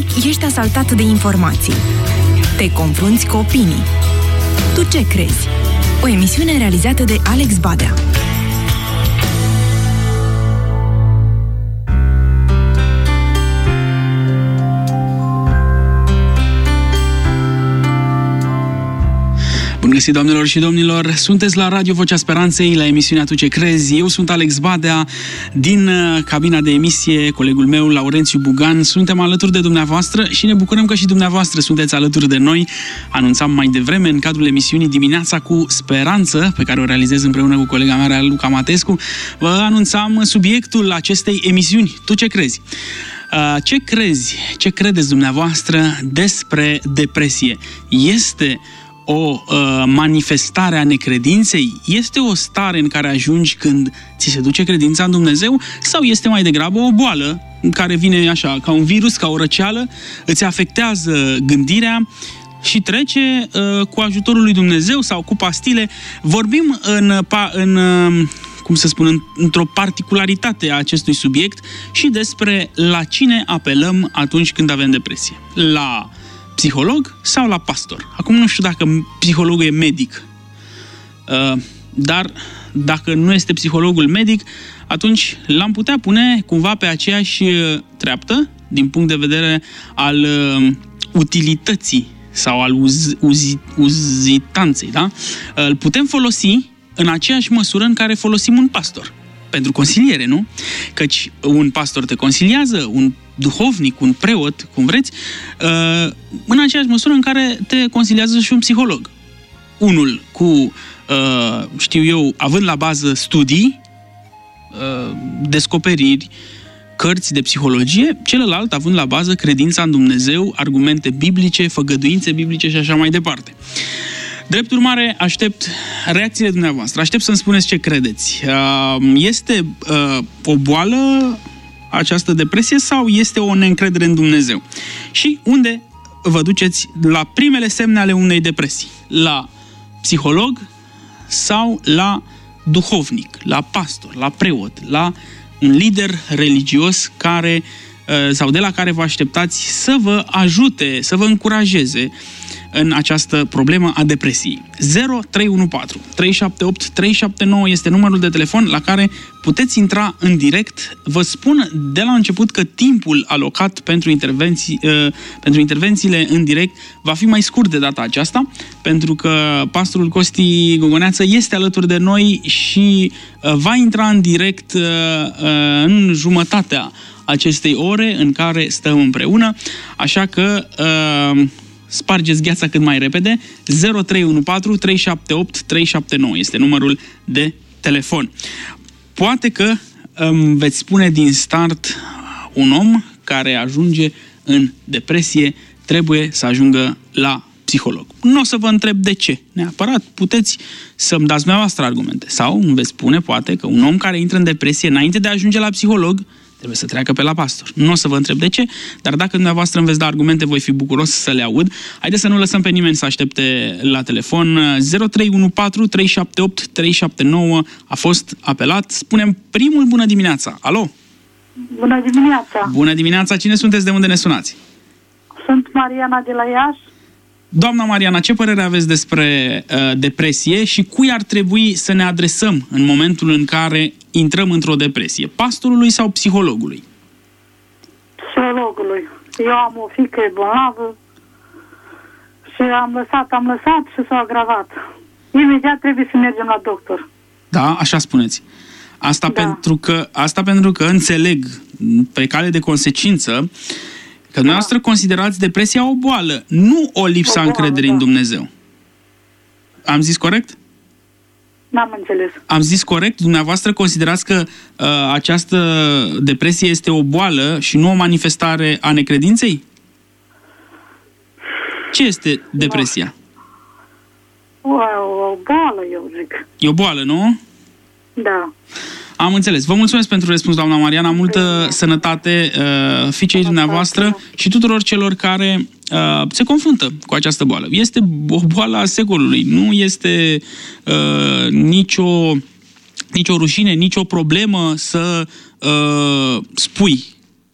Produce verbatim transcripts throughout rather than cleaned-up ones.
ești asaltat de informații. Te confrunți cu opinii. Tu ce crezi? O emisiune realizată de Alex Badea. Bun găsit, doamnelor și domnilor! Sunteți la Radio Vocea Speranței, la emisiunea Tu ce crezi? Eu sunt Alex Badea, din cabina de emisie, colegul meu, Laurențiu Bugan. Suntem alături de dumneavoastră și ne bucurăm că și dumneavoastră sunteți alături de noi. Anunțam mai devreme, în cadrul emisiunii Dimineața cu Speranță, pe care o realizez împreună cu colega mea, Luca Matescu, vă anunțam subiectul acestei emisiuni. Tu ce crezi? Ce crezi, ce credeți dumneavoastră despre depresie? Este o uh, manifestare a necredinței? Este o stare în care ajungi când ți se duce credința în Dumnezeu? Sau este mai degrabă o boală care vine așa, ca un virus, ca o răceală, îți afectează gândirea și trece uh, cu ajutorul lui Dumnezeu sau cu pastile? Vorbim în, în uh, cum să spun, într-o particularitate a acestui subiect și despre la cine apelăm atunci când avem depresie. La psiholog sau la pastor? Acum nu știu dacă psihologul e medic, dar dacă nu este psihologul medic, atunci l-am putea pune cumva pe aceeași treaptă din punct de vedere al utilității sau al uz, uzi, uzitanței, da? Îl putem folosi în aceeași măsură în care folosim un pastor. Pentru consiliere, nu? Căci un pastor te consiliază, un duhovnic, un preot, cum vreți, în aceeași măsură în care te consiliază și un psiholog. Unul cu, știu eu, având la bază studii, descoperiri, cărți de psihologie, celălalt având la bază credința în Dumnezeu, argumente biblice, făgăduințe biblice și așa mai departe. Drept urmare, aștept reacțiile dumneavoastră, aștept să-mi spuneți ce credeți. Este o boală această depresie sau este o neîncredere în Dumnezeu? Și unde vă duceți la primele semne ale unei depresii? La psiholog sau la duhovnic, la pastor, la preot, la un lider religios care, sau de la care vă așteptați să vă ajute, să vă încurajeze în această problemă a depresiei. zero trei unu patru trei șapte opt trei șapte nouă este numărul de telefon la care puteți intra în direct. Vă spun de la început că timpul alocat pentru, intervenții, uh, pentru intervențiile în direct va fi mai scurt de data aceasta, pentru că pastorul Costi Gogoneață este alături de noi și uh, va intra în direct uh, uh, în jumătatea acestei ore în care stăm împreună, așa că uh, spargeți gheața cât mai repede. zero trei unu patru trei șapte opt trei șapte nouă este numărul de telefon. Poate că îmi veți spune din start, un om care ajunge în depresie trebuie să ajungă la psiholog. Nu o să vă întreb de ce, neapărat. Puteți să-mi dați dumneavoastră argumente. Sau îmi veți spune, poate, că un om care intră în depresie înainte de a ajunge la psiholog trebuie să treacă pe la pastor. Nu o să vă întreb de ce, dar dacă dumneavoastră îmi veți da argumente, voi fi bucuros să le aud. Haideți să nu lăsăm pe nimeni să aștepte la telefon. zero trei unu patru trei șapte opt trei șapte nouă a fost apelat. Spunem primul bună dimineața. Alo? Bună dimineața! Bună dimineața! Cine sunteți? De unde ne sunați? Sunt Mariana de la Iași. Doamna Mariana, ce părere aveți despre uh, depresie și cui ar trebui să ne adresăm în momentul în care intrăm într-o depresie? Pastorului sau psihologului? Psihologului. Eu am o fiică bolnavă și am lăsat, am lăsat și s-a agravat. Imediat trebuie să mergem la doctor. Da, așa spuneți. Asta, da. pentru că, asta pentru că înțeleg pe cale de consecință că dumneavoastră da. considerați depresia o boală, nu o lipsa încrederii da. în Dumnezeu. Am zis corect? N-am înțeles. Am zis corect? Dumneavoastră considerați că uh, această depresie este o boală și nu o manifestare a necredinței? Ce este depresia? O, o boală, eu zic. E o boală, nu? Da. Am înțeles. Vă mulțumesc pentru răspuns, doamna Mariana. Multă de sănătate uh, fiicei dumneavoastră și tuturor celor care uh, se confruntă cu această boală. Este o boală a secolului. Nu este uh, nicio, nicio rușine, nicio problemă să uh, spui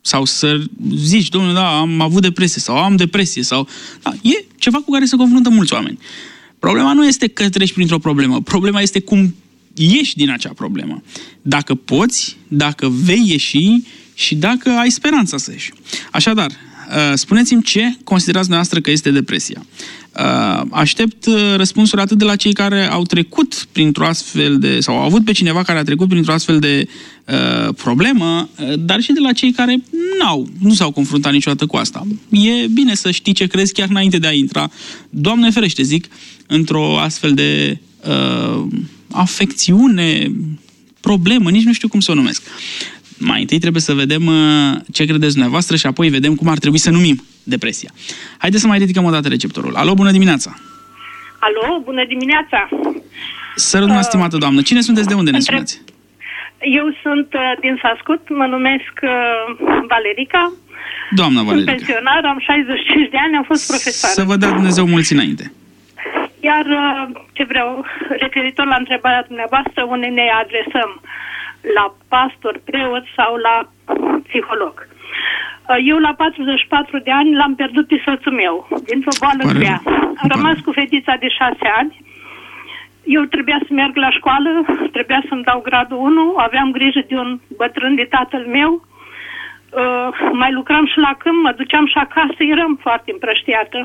Sau să zici, domnule, da, am avut depresie sau am depresie. Sau... Da, e ceva cu care se confruntă mulți oameni. Problema nu este că treci printr-o problemă. Problema este cum ieși din acea problemă. Dacă poți, dacă vei ieși și dacă ai speranța să ieși. Așadar, spuneți-mi ce considerați dumneavoastră că este depresia. Aștept răspunsuri atât de la cei care au trecut printr-o astfel de, sau au avut pe cineva care a trecut printr-o astfel de uh, problemă, dar și de la cei care n-au, nu s-au confruntat niciodată cu asta. E bine să știi ce crezi chiar înainte de a intra, Doamne ferește, zic, într-o astfel de uh, afecțiune, problemă, nici nu știu cum să o numesc. Mai întâi trebuie să vedem uh, ce credeți dumneavoastră și apoi vedem cum ar trebui să numim depresia. Haideți să mai ridicăm o dată receptorul. Alo, bună dimineața! Alo, bună dimineața! Sărătuna, uh, stimată doamnă, cine sunteți, de unde ne între... sunați? Eu sunt uh, din Sascut, mă numesc uh, Valerica. Doamna Valerica. Sunt pensionar, am șaizeci și cinci de ani, am fost profesoară. Să vă dea Dumnezeu mulți înainte. Iar uh, ce vreau, referitor la întrebarea dumneavoastră, unde ne adresăm, la pastor, preot sau la psiholog. Eu la patruzeci și patru de ani l-am pierdut pe soțul meu, dintr-o boală grea. Am rămas cu fetița de șase ani. Eu trebuia să merg la școală, trebuia să-mi dau gradul unu, aveam grijă de un bătrân de tatăl meu. Uh, mai lucram și la câmp, mă duceam și acasă, eram foarte împrăștiată.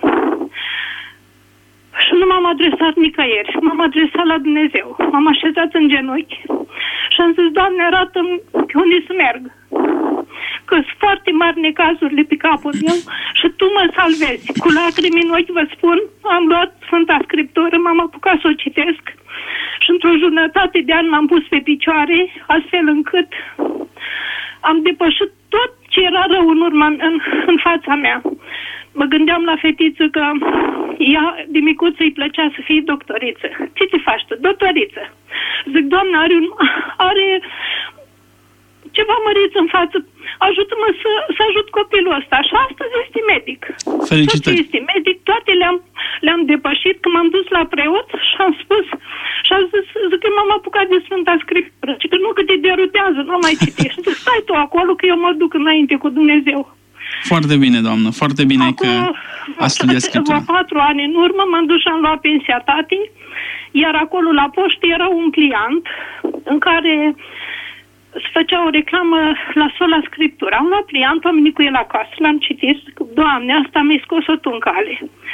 Și nu m-am adresat nicăieri, m-am adresat la Dumnezeu. M-am așezat în genunchi și am zis, Doamne, arată-mi pe unde să merg. Că sunt foarte mari necazurile pe capul meu și Tu mă salvezi. Cu lacrimi în ochi vă spun, am luat Sfânta Scriptură, m-am apucat să o citesc și într-o jumătate de an m-am pus pe picioare, astfel încât am depășit tot ce era rău în urma, în, în fața mea. Mă gândeam la fetiță că ea de micuță îi plăcea să fie doctoriță. Ce te faci tu? Doctoriță. Zic, Doamne, are, un, are ceva măriț în față. Ajută-mă să, să ajut copilul ăsta. Și astăzi este medic. Felicitări. Tot este medic. Toate le-am, le-am depășit. Când m-am dus la preot și am spus, și am zis, zic că m-am apucat de Sfânta Scriptură. Și că nu, că te derutează, nu mai citești. Zic, stai tu acolo că eu mă duc înainte cu Dumnezeu. Foarte bine, doamnă, foarte bine. Acum, că a studiat Scriptura. Acum patru ani în urmă m-am dus și am luat pensia tatii, iar acolo la poștă era un pliant în care se făcea o reclamă la Sola Scriptura. Am luat pliantul, am venit cu el acasă, l-am citit, zic, Doamne, asta mi-ai scos-o Tu în cale.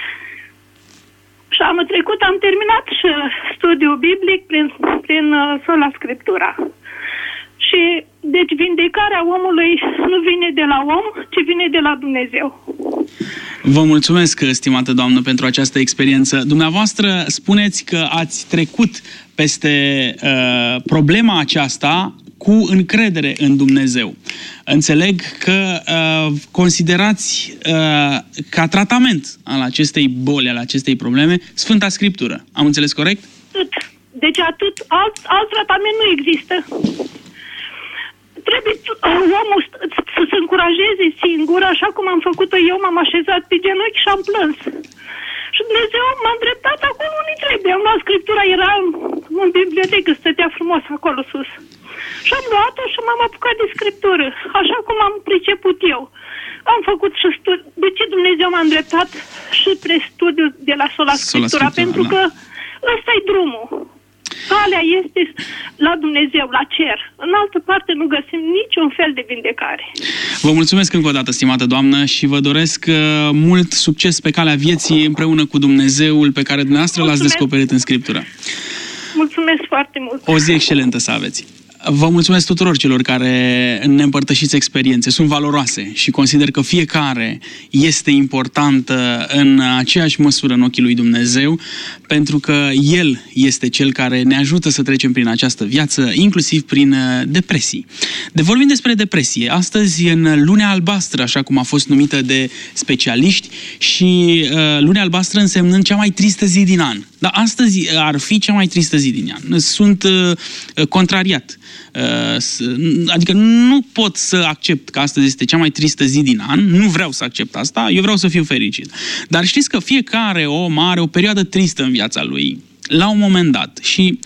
Și am trecut, am terminat și studiul biblic prin, prin Sola Scriptura. Și, deci, vindecarea omului nu vine de la om, ci vine de la Dumnezeu. Vă mulțumesc, stimată doamnă, pentru această experiență. Dumneavoastră spuneți că ați trecut peste uh, problema aceasta cu încredere în Dumnezeu. Înțeleg că uh, considerați uh, ca tratament al acestei boli, al acestei probleme, Sfânta Scriptură. Am înțeles corect? Atât. Deci atât. Alt, alt tratament nu există. Trebuie omul să se încurajeze singur, așa cum am făcut-o eu, m-am așezat pe genunchi și am plâns. Și Dumnezeu m-a îndreptat acolo unde trebuie. Am luat Scriptura, era în bibliotecă, stătea frumos acolo sus. Și am luat-o și m-am apucat de Scriptură, așa cum am priceput eu. Am făcut și studi- de ce Dumnezeu m-a îndreptat și spre studiul de la Sola Scriptura, pentru că ăsta e drumul. Calea este la Dumnezeu, la cer. În altă parte nu găsim niciun fel de vindecare. Vă mulțumesc încă o dată, stimată doamnă, și vă doresc uh, mult succes pe calea vieții împreună cu Dumnezeul pe care dumneavoastră L-ați descoperit în Scriptură. Mulțumesc foarte mult! O zi excelentă să aveți! Vă mulțumesc tuturor celor care ne împărtășiți experiențe. Sunt valoroase și consider că fiecare este importantă în aceeași măsură în ochii lui Dumnezeu, pentru că El este Cel care ne ajută să trecem prin această viață, inclusiv prin depresii. De vorbim despre depresie, astăzi în Lunea Albastră, așa cum a fost numită de specialiști, și uh, Lunea Albastră însemnând cea mai tristă zi din an. Dar astăzi ar fi cea mai tristă zi din an. Sunt uh, contrariat. Adică nu pot să accept că astăzi este cea mai tristă zi din an, nu vreau să accept asta, eu vreau să fiu fericit. Dar știți că fiecare om are o perioadă tristă în viața lui, la un moment dat. Și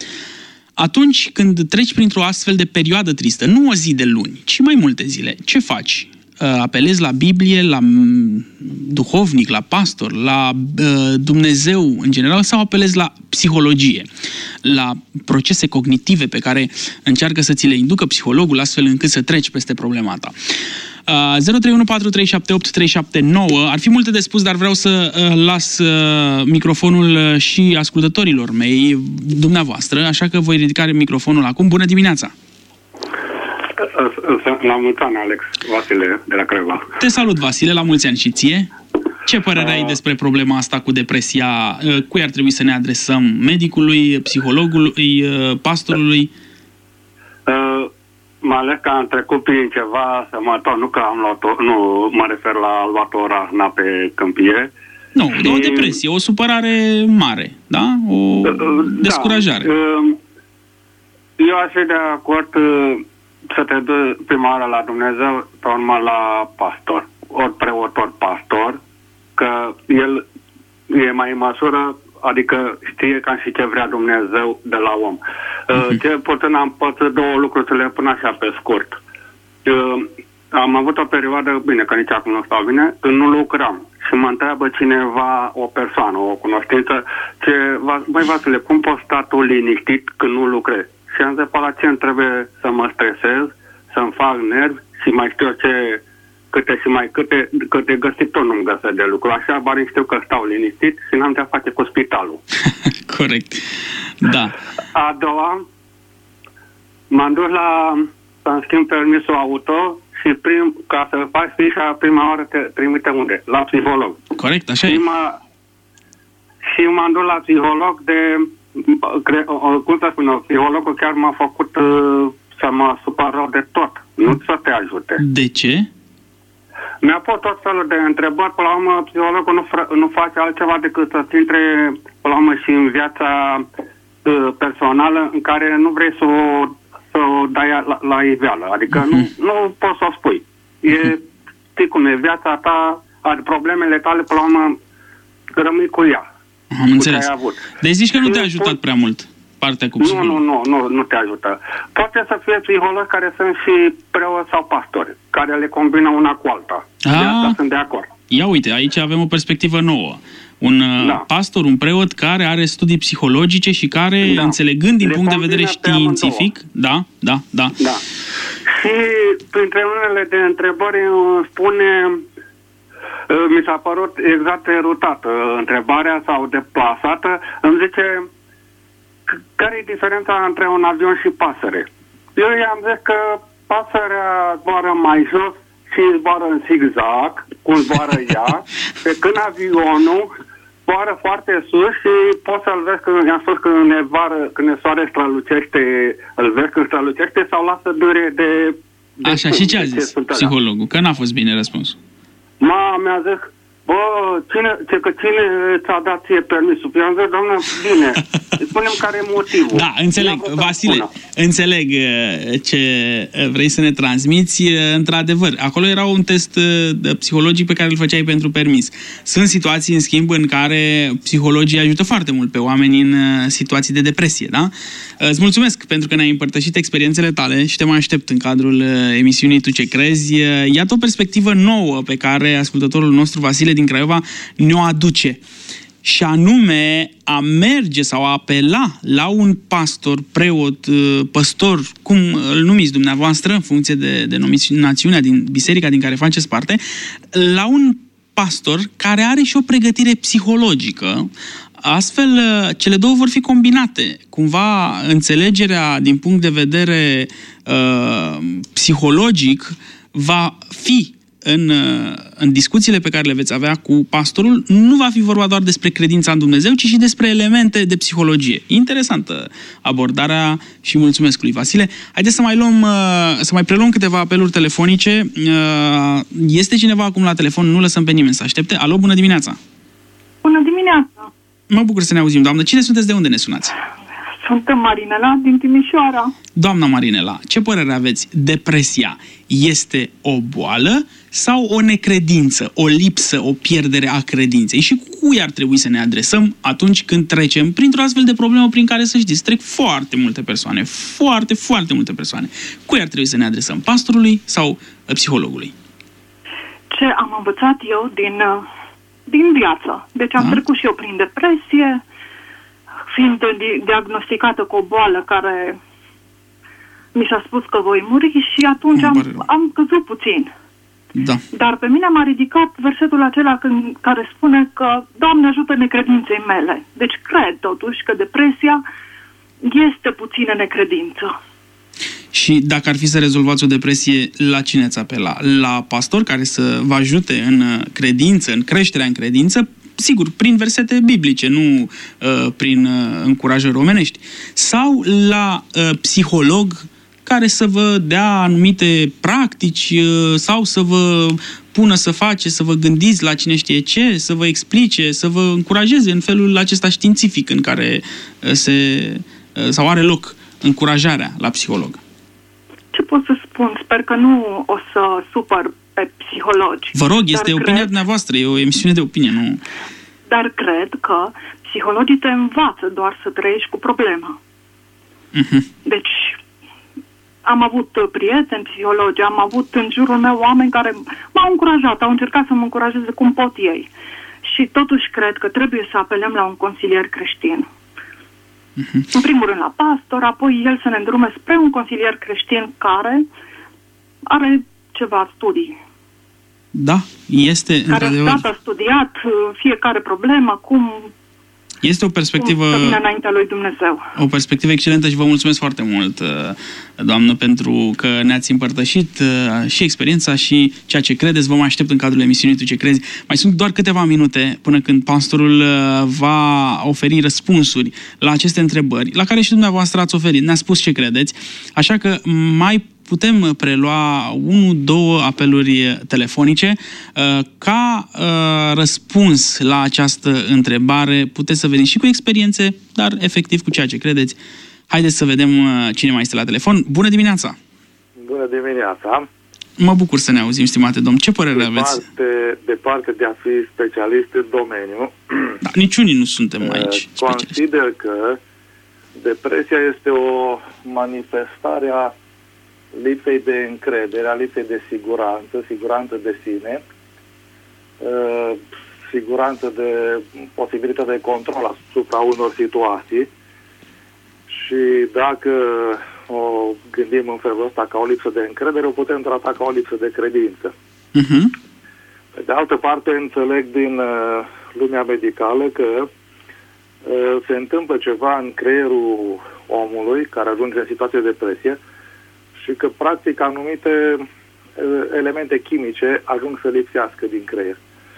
atunci când treci printr-o astfel de perioadă tristă, nu o zi de luni, ci mai multe zile, ce faci? apelezi la Biblie, la duhovnic, la pastor, la Dumnezeu în general, sau apelezi la psihologie, la procese cognitive pe care încearcă să ți le inducă psihologul astfel încât să treci peste problema ta. zero trei unu patru trei șapte opt trei șapte nouă. Ar fi multe de spus, dar vreau să las microfonul și ascultătorilor mei, dumneavoastră, așa că voi ridica microfonul acum. Bună dimineața! La mulți ani, Alex, Vasile de la Craiova. Te salut, Vasile, la mulți ani și ție. Ce părere ai despre problema asta cu depresia? Cui ar trebui să ne adresăm? Medicului, psihologului, pastorului? Uh, mai ales că am trecut prin ceva sămător, nu că am luat-o, nu mă refer la luat o rahna pe câmpie. Nu, și... o depresie, o supărare mare, da? O uh, descurajare. Da. Uh, eu aș fi de acord uh, să te duci prima oară la Dumnezeu, pe urmă la pastor. Ori preot, ori pastor, că el e mai în măsură, adică știe cam și ce vrea Dumnezeu de la om. Uh-huh. Ce puțin am pățit două lucruri, să le pun așa pe scurt. Uh, am avut o perioadă, bine, că nici acum nu stau bine, când nu lucram. Și mă întreabă cineva, o persoană, o cunoștință, ce, băi Vasile, cum poți sta tu liniștit când nu lucrezi? Și am zis, la ce îmi trebuie să mă stresez, să-mi fac nervi și mai știu ce, câte și mai câte, câte găsit tot nu-mi găsesc de lucru. Așa, bari știu că stau liniștit și n-am de-a face cu spitalul. Corect. Da. A doua, m-am dus la să-mi schimb permisul auto și prim, ca să faci fișa, prima oară te trimite unde? La psiholog. Corect, așa prima, e. Și m-am dus la psiholog de, cre, cum să spun eu, psihologul chiar m-a făcut uh, să mă supăr rău de tot. Nu să te ajute. De ce? Mi-a pus tot felul de întrebări, până la urmă psihologul nu, nu face altceva decât să-ți intre, până la urmă, și în viața uh, personală în care nu vrei să o, să o dai la, la iveală. Adică uh-huh. nu, nu poți să o spui. E, știi cum e, viața ta, are problemele tale, până la urmă, rămâi cu ea. Am înțeles. Deci zici că nu te-a ajutat prea mult partea cu psiholog. Nu, nu, nu, nu, nu te ajută. Poate să fie psihologi care sunt și preoți sau pastori, care le combină una cu alta. A, de asta sunt de acord. Ia uite, aici avem o perspectivă nouă. Un da. pastor, un preot care are studii psihologice și care, da. înțelegând din le punct de vedere științific, da, da, da. Da. Și printre unele de întrebări spune, mi s-a părut exact erutată întrebarea sau deplasată, îmi zice, care e diferența între un avion și pasăre? Eu i-am zis că pasărea zboară mai jos și zboară în zigzag, cum zboară ea, pe când avionul zboară foarte sus și poți să-l vezi când i-am spus că ne vară, când soare strălucește, îl vezi când strălucește sau lasă dure de... de Așa, și ce a zis psihologul? Că n-a fost bine răspuns. Ma, mi-a zis, bă, cine, ce, că cine ți-a dat ție permisul? Eu am zis, doamne, bine, spunem care e motivul. Da, înțeleg, Vasile, înțeleg ce vrei să ne transmiți. Într-adevăr, acolo era un test psihologic pe care îl făceai pentru permis. Sunt situații, în schimb, în care psihologii ajută foarte mult pe oameni în situații de depresie, da? Îți mulțumesc pentru că ne-ai împărtășit experiențele tale și te mai aștept în cadrul emisiunii Tu ce crezi. Iată o perspectivă nouă pe care ascultătorul nostru, Vasile din Craiova, ne-o aduce. Și anume a merge sau a apela la un pastor, preot, păstor, cum îl numiți dumneavoastră, în funcție de denominațiunea din biserica din care faceți parte, la un pastor care are și o pregătire psihologică. Astfel, cele două vor fi combinate. Cumva, înțelegerea din punct de vedere uh, psihologic va fi în, în discuțiile pe care le veți avea cu pastorul, nu va fi vorba doar despre credința în Dumnezeu, ci și despre elemente de psihologie. Interesantă abordarea și mulțumesc lui Vasile. Haideți să mai luăm, să mai preluăm câteva apeluri telefonice. Este cineva acum la telefon, nu lăsăm pe nimeni să aștepte. Alo, bună dimineața! Bună dimineața! Mă bucur să ne auzim, doamnă. Cine sunteți, de unde ne sunați? Sunt Marinela din Timișoara. Doamna Marinela, ce părere aveți? Depresia este o boală sau o necredință, o lipsă, o pierdere a credinței? Și cui ar trebui să ne adresăm atunci când trecem printr-o astfel de problemă prin care, să știți, trec foarte multe persoane, foarte, foarte multe persoane. Cui ar trebui să ne adresăm? Pastorului sau psihologului? ce am învățat eu din, din viață. Deci am da. trecut și eu prin depresie, fiind diagnosticată cu o boală care mi s-a spus că voi muri și atunci am, am căzut puțin. Da. Dar pe mine m-a ridicat versetul acela când, care spune că Doamne ajută necredinței mele. Deci cred totuși că depresia este puțină necredință. Și dacă ar fi să rezolvați o depresie, la cine ați apela? La pastor care să vă ajute în credință, în creșterea în credință, sigur, prin versete biblice, nu uh, prin uh, încurajări omenești. Sau la uh, psiholog care să vă dea anumite practici uh, sau să vă pună să faceți, să vă gândiți la cine știe ce, să vă explice, să vă încurajeze în felul acesta științific în care uh, se uh, sau are loc încurajarea la psiholog. Ce pot să spun? Sper că nu o să supăr pe psihologi. Vă rog, este cred, opinia dumneavoastră, e o emisiune de opinie, nu? Dar cred că psihologii te învață doar să trăiești cu problema. Uh-huh. Deci, am avut prieteni psihologi, am avut în jurul meu oameni care m-au încurajat, au încercat să mă încurajeze cum pot ei. Și totuși cred că trebuie să apelăm la un consilier creștin. Uh-huh. În primul rând la pastor, apoi el să ne îndrume spre un consilier creștin care are ceva studii. Da, este care într-adevăr. a studiat fiecare problemă, cum, este o perspectivă, cum să vină înaintea lui Dumnezeu. O perspectivă excelentă și vă mulțumesc foarte mult, doamnă, pentru că ne-ați împărtășit și experiența și ceea ce credeți. Vă mai aștept în cadrul emisiunii Tu ce crezi. Mai sunt doar câteva minute până când pastorul va oferi răspunsuri la aceste întrebări, la care și dumneavoastră ați oferit. Ne-a spus ce credeți, așa că mai putem prelua unu, două apeluri telefonice. Ca răspuns la această întrebare puteți să veniți și cu experiențe, dar efectiv cu ceea ce credeți. Haideți să vedem cine mai este la telefon. Bună dimineața! Bună dimineața! Mă bucur să ne auzim, stimate domn. Ce părere de aveți? Parte, de parte de a fi specialist în domeniu, da, niciunii nu suntem aici consider că depresia este o manifestare a lipsei de încredere, a lipsei de siguranță, siguranță de sine, siguranță de posibilitate de control asupra unor situații. Și dacă o gândim în felul ăsta ca o lipsă de încredere, o putem trata ca o lipsă de credință. Uh-huh. Pe de altă parte, înțeleg din uh, lumea medicală că uh, se întâmplă ceva în creierul omului care ajunge în situație de depresie și că, practic, anumite uh, elemente chimice ajung să lipsească din creier.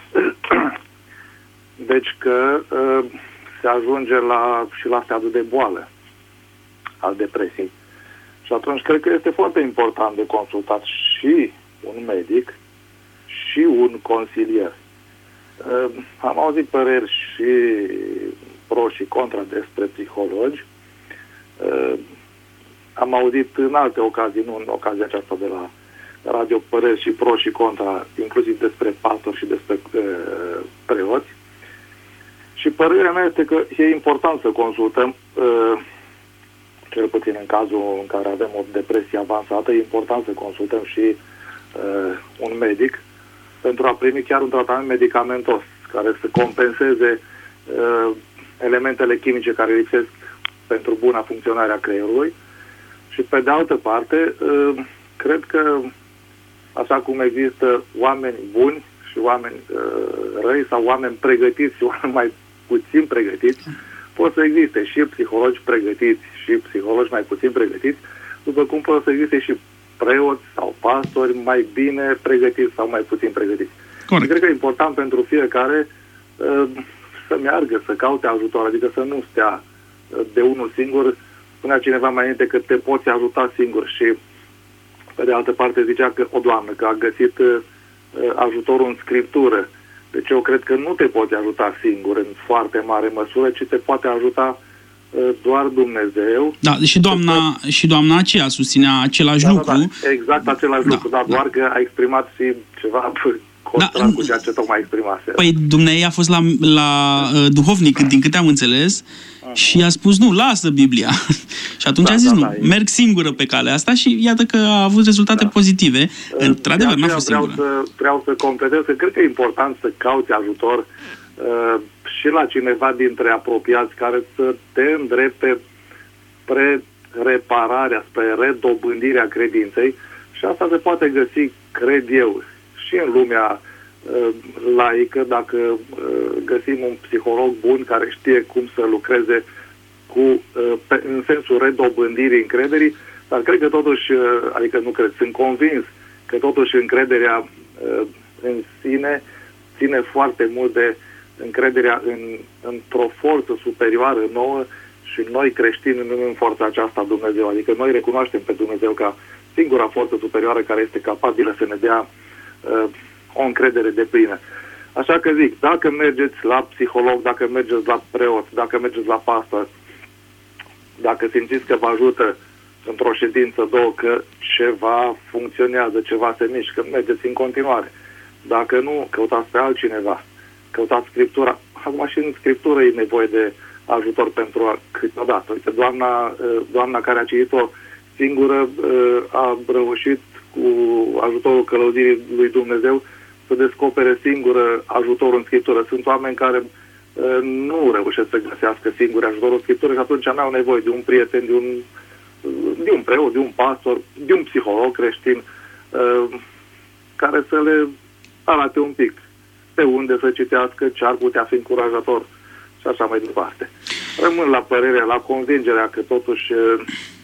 Deci că uh, se ajunge la, și la stadiul de boală al depresiei. Și atunci cred că este foarte important de consultat și un medic și un consilier. Uh, am auzit păreri și pro și contra despre psihologi. Uh, am auzit în alte ocazii, nu în ocazia aceasta de la radio, păreri și pro și contra, inclusiv despre pastori și despre uh, preoți. Și părerea mea este că e important să consultăm, uh, cel puțin în cazul în care avem o depresie avansată, e important să consultăm și uh, un medic pentru a primi chiar un tratament medicamentos care să compenseze uh, elementele chimice care lipsesc pentru buna funcționare a creierului. Și pe de altă parte, uh, cred că așa cum există oameni buni și oameni uh, răi sau oameni pregătiți și oameni mai puțin pregătiți, pot să existe și psihologi pregătiți și psihologi mai puțin pregătiți, după cum pot să existe și preoți sau pastori mai bine pregătiți sau mai puțin pregătiți. Corect. Cred că e important pentru fiecare uh, să meargă, să caute ajutor, adică să nu stea uh, de unul singur. Spunea cineva mai înainte că te poți ajuta singur și pe de altă parte zicea că o doamnă că a găsit uh, ajutorul în Scriptură. Deci eu cred că nu te poți ajuta singur în foarte mare măsură, ci te poate ajuta uh, doar Dumnezeu. Da, și doamna, că... și doamna aceea susținea același da, lucru. Da, da, exact același da, lucru, dar da. Doar că a exprimat și ceva contrar da, cu ceea ce tocmai exprimase. Păi dumneavoastră a fost la, la uh, duhovnic, din câte am înțeles, uh-huh. și a spus nu, lasă Biblia. Și atunci da, a zis da, nu, da, merg singură pe calea asta și iată că a avut rezultate da. pozitive. Într-adevăr, n-a fost vreau singură. Să, vreau să completez că cred că e important să cauți ajutor uh, și la cineva dintre apropiați care să te îndrepte spre repararea, spre redobândirea credinței și asta se poate găsi, cred eu, și în lumea uh, laică, dacă uh, găsim un psiholog bun care știe cum să lucreze cu, uh, pe, în sensul redobândirii încrederii, dar cred că totuși, uh, adică nu cred, sunt convins că totuși încrederea uh, în sine ține foarte mult de încrederea în, într-o forță superioară nouă și noi creștini în forța aceasta Dumnezeu. Adică noi recunoaștem pe Dumnezeu ca singura forță superioară care este capabilă să ne dea uh, o încredere deplină. Așa că zic, dacă mergeți la psiholog, dacă mergeți la preot, dacă mergeți la pastor, dacă simțiți că vă ajută într-o ședință, două, că ceva funcționează, ceva se mișcă, mergeți în continuare. Dacă nu, căutați pe altcineva. Căutați Scriptura. Acum și în Scriptură e nevoie de ajutor pentru a, câteodată. Uite, doamna, doamna care a citit-o singură a reușit cu ajutorul călăuzirii lui Dumnezeu să descopere singură ajutorul în Scriptură. Sunt oameni care nu reușesc să găsească singur ajutorul în Scriptură și atunci n-au nevoie de un prieten, de un, de un preot, de un pastor, de un psiholog creștin care să le arate un pic pe unde să citească, ce ar putea fi încurajator și așa mai departe. Rămân la părerea, la convingerea că totuși uh,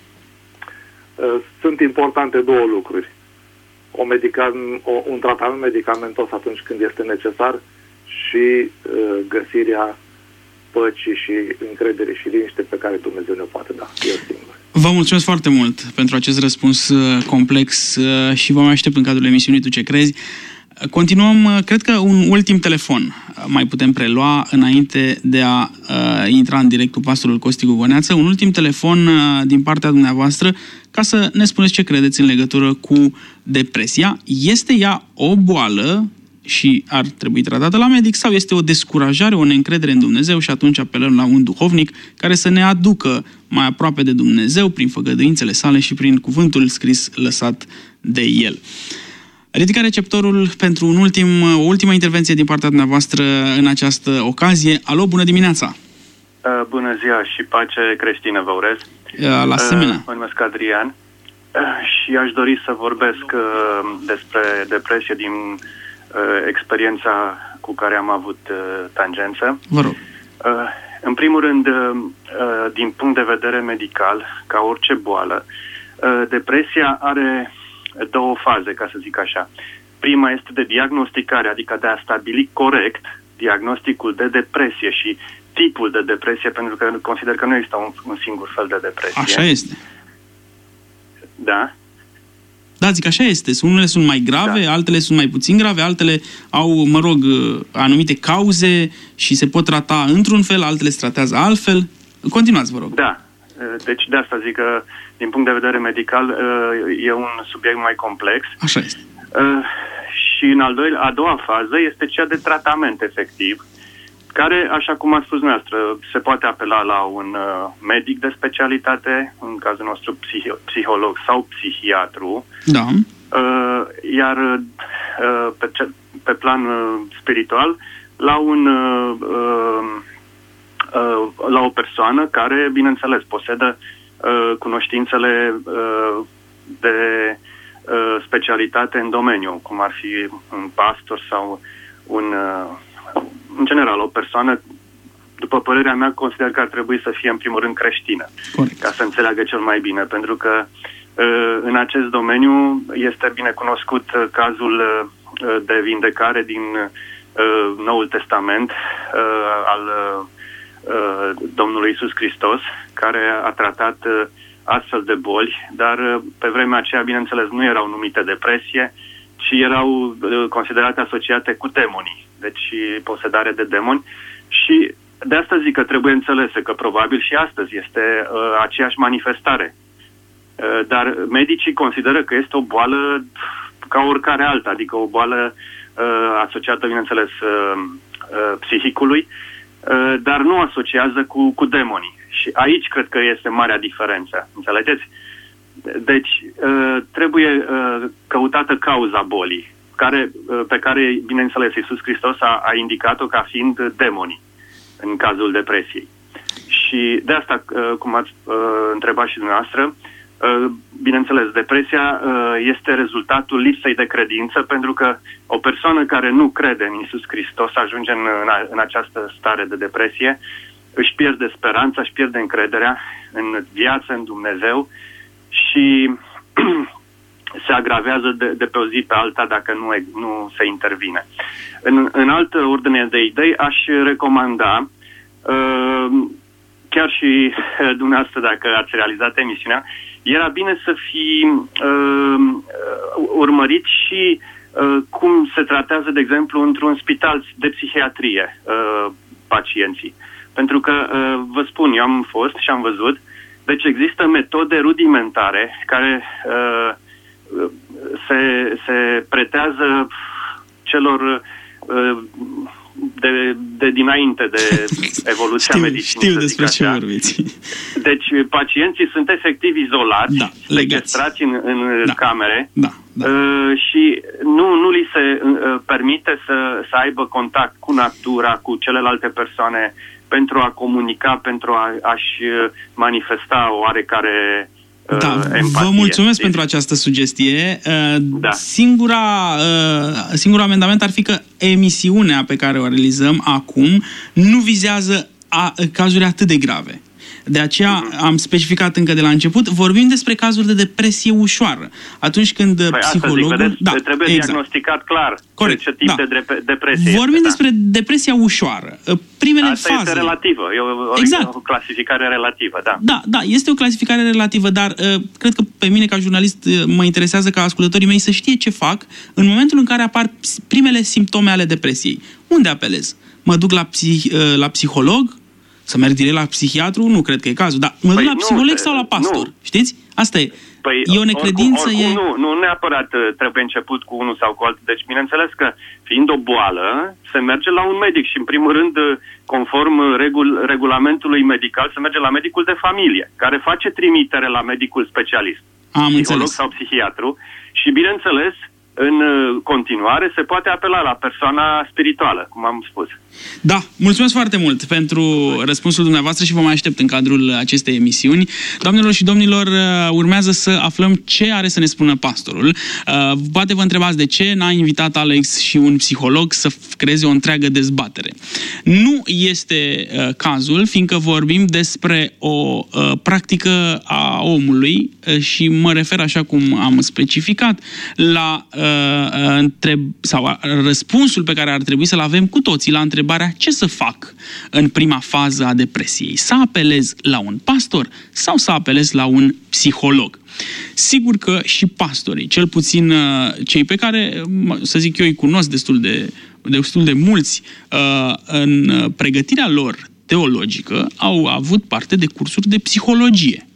uh, sunt importante două lucruri. O medicam- o, un tratament medicamentos atunci când este necesar și uh, găsirea păcii și încredere și liniște pe care Dumnezeu ne poate da. Eu singur. Vă mulțumesc foarte mult pentru acest răspuns uh, complex uh, și vă mai aștept în cadrul emisiunii Tu ce crezi. Continuăm, cred că un ultim telefon mai putem prelua înainte de a uh, intra în direct cu pastorul Costi Gugoneață. Un ultim telefon uh, din partea dumneavoastră ca să ne spuneți ce credeți în legătură cu depresia. Este ea o boală și ar trebui tratată la medic sau este o descurajare, o neîncredere în Dumnezeu și atunci apelăm la un duhovnic care să ne aducă mai aproape de Dumnezeu prin făgăduințele sale și prin cuvântul scris lăsat de El. Ridică receptorul pentru un ultim, o ultimă intervenție din partea dumneavoastră în această ocazie. Alo, bună dimineața! Uh, bună ziua și pace creștină vă urez! Uh, la asemenea! Uh, mă numesc Adrian uh, și aș dori să vorbesc uh, despre depresie din uh, experiența cu care am avut uh, tangență. Vă rog! Uh, în primul rând, uh, din punct de vedere medical, ca orice boală, uh, depresia are două faze, ca să zic așa. Prima este de diagnosticare, adică de a stabili corect diagnosticul de depresie și tipul de depresie, pentru că consider că nu există un, un singur fel de depresie. Așa este. Da? Da, zic, așa este. Unele sunt mai grave, da. Altele sunt mai puțin grave, altele au, mă rog, anumite cauze și se pot trata într-un fel, altele se tratează altfel. Continuați, vă rog. Da. Deci de asta zic că, din punct de vedere medical, e un subiect mai complex. Așa este. Și în al doilea, a doua fază este cea de tratament efectiv, care, așa cum a spus noastră, se poate apela la un medic de specialitate, în cazul nostru psiholog sau psihiatru. Da. Iar pe, pe plan spiritual, la un... la o persoană care, bineînțeles, posedă uh, cunoștințele uh, de uh, specialitate în domeniu, cum ar fi un pastor sau un, uh, în general, o persoană, după părerea mea, consider că ar trebui să fie, în primul rând, creștină. Corect. Ca să înțeleagă cel mai bine, pentru că uh, în acest domeniu este bine cunoscut uh, cazul uh, de vindecare din uh, Noul Testament uh, al uh, Domnului Iisus Hristos, care a tratat astfel de boli, dar pe vremea aceea, bineînțeles, nu erau numite depresie, ci erau considerate asociate cu demonii, deci posedare de demoni. Și de asta zic că trebuie înțelese că probabil și astăzi este uh, aceeași manifestare. Uh, dar medicii consideră că este o boală ca oricare alta, adică o boală asociată, bineînțeles, psihicului, dar nu asociază cu, cu demonii. Și aici cred că este marea diferență, înțelegeți? Deci, trebuie căutată cauza bolii, care, pe care, bineînțeles, Iisus Hristos a, a indicat-o ca fiind demonii, în cazul depresiei. Și de asta, cum ați întrebat și dumneavoastră, bineînțeles, depresia este rezultatul lipsei de credință, pentru că o persoană care nu crede în Iisus Hristos ajunge în, în această stare de depresie, își pierde speranța, își pierde încrederea în viață, în Dumnezeu și se agravează de, de pe o zi pe alta dacă nu, nu se intervine. În, în altă ordine de idei aș recomanda, chiar și dumneavoastră dacă ați realizat emisiunea, era bine să fi uh, urmărit și uh, cum se tratează, de exemplu, într-un spital de psihiatrie uh, pacienții. Pentru că, uh, vă spun, eu am fost și am văzut, deci există metode rudimentare care uh, se, se pretează celor uh, de, de dinainte de evoluția știu, medicinii. Știu despre ce vorbiți. Deci pacienții sunt efectiv izolați, da, sequestrați în, în da, camere da, da. Uh, și nu, nu li se uh, permite să, să aibă contact cu natura, cu celelalte persoane, pentru a comunica, pentru a, a-și manifesta o oarecare Da, empatie. Vă mulțumesc pentru această sugestie. Da. Singura, singurul amendament ar fi că emisiunea pe care o realizăm acum nu vizează a, cazuri atât de grave. De aceea mm-hmm. am specificat încă de la început, vorbim despre cazuri de depresie ușoară. Atunci când păi psihologul... Asta zic, da, trebuie exact. diagnosticat clar. Corect, ce tip da. de depresie Vorbim este, despre da. depresia ușoară. Primele Asta faze... este relativă. E o, exact. o clasificare relativă, da. Da, da, este o clasificare relativă, dar uh, cred că pe mine ca jurnalist uh, mă interesează ca ascultătorii mei să știe ce fac în momentul în care apar primele simptome ale depresiei. Unde apelez? Mă duc la, psih, uh, la psiholog? Să merg direct la psihiatru? Nu cred că e cazul, dar mă duc păi la psiholog sau la pastor? Nu. Știți? Asta e. Păi, e o necredință, oricum, oricum, e... Nu, nu neapărat trebuie început cu unul sau cu altul. Deci, bineînțeles că, fiind o boală, se merge la un medic și, în primul rând, conform regul, regulamentului medical, se merge la medicul de familie, care face trimitere la medicul specialist. Am psiholog înțeles. Sau psihiatru. Și, bineînțeles, în continuare, se poate apela la persoana spirituală, cum am spus. Da, mulțumesc foarte mult pentru răspunsul dumneavoastră și vă mai aștept în cadrul acestei emisiuni. Doamnelor și domnilor, urmează să aflăm ce are să ne spună pastorul. Poate vă întrebați de ce n-a invitat Alex și un psiholog să creeze o întreagă dezbatere. Nu este cazul, fiindcă vorbim despre o practică a omului și mă refer, așa cum am specificat, la întreb, sau răspunsul pe care ar trebui să-l avem cu toții la întrebarea ce să fac în prima fază a depresiei. Să apelez la un pastor sau să apelez la un psiholog? Sigur că și pastorii, cel puțin cei pe care, să zic eu, îi cunosc destul de, destul de mulți, în pregătirea lor teologică, au avut parte de cursuri de psihologie.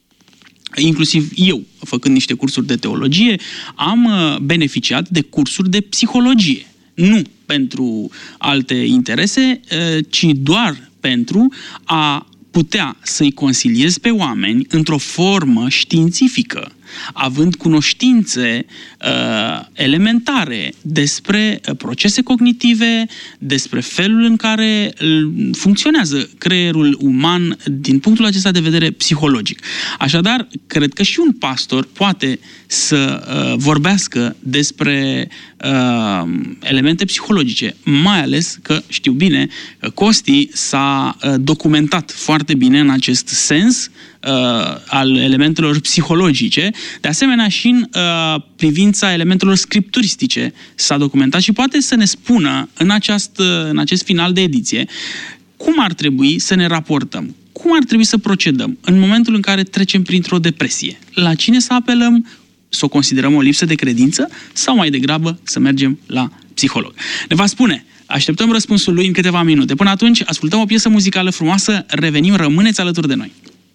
Inclusiv eu, făcând niște cursuri de teologie, am beneficiat de cursuri de psihologie. Nu pentru alte interese, ci doar pentru a putea să-i consiliez pe oameni într-o formă științifică, având cunoștințe uh, elementare despre procese cognitive, despre felul în care funcționează creierul uman din punctul acesta de vedere psihologic. Așadar, cred că și un pastor poate să uh, vorbească despre uh, elemente psihologice, mai ales că știu bine că Costi s-a uh, documentat foarte bine în acest sens uh, al elementelor psihologice. De asemenea, și în uh, privința elementelor scripturistice s-a documentat și poate să ne spună în, această, în acest final de ediție cum ar trebui să ne raportăm, cum ar trebui să procedăm în momentul în care trecem printr-o depresie. La cine să apelăm? Să o considerăm o lipsă de credință sau mai degrabă să mergem la psiholog? Ne va spune. Așteptăm răspunsul lui în câteva minute. Până atunci, ascultăm o piesă muzicală frumoasă, revenim, rămâneți alături de noi.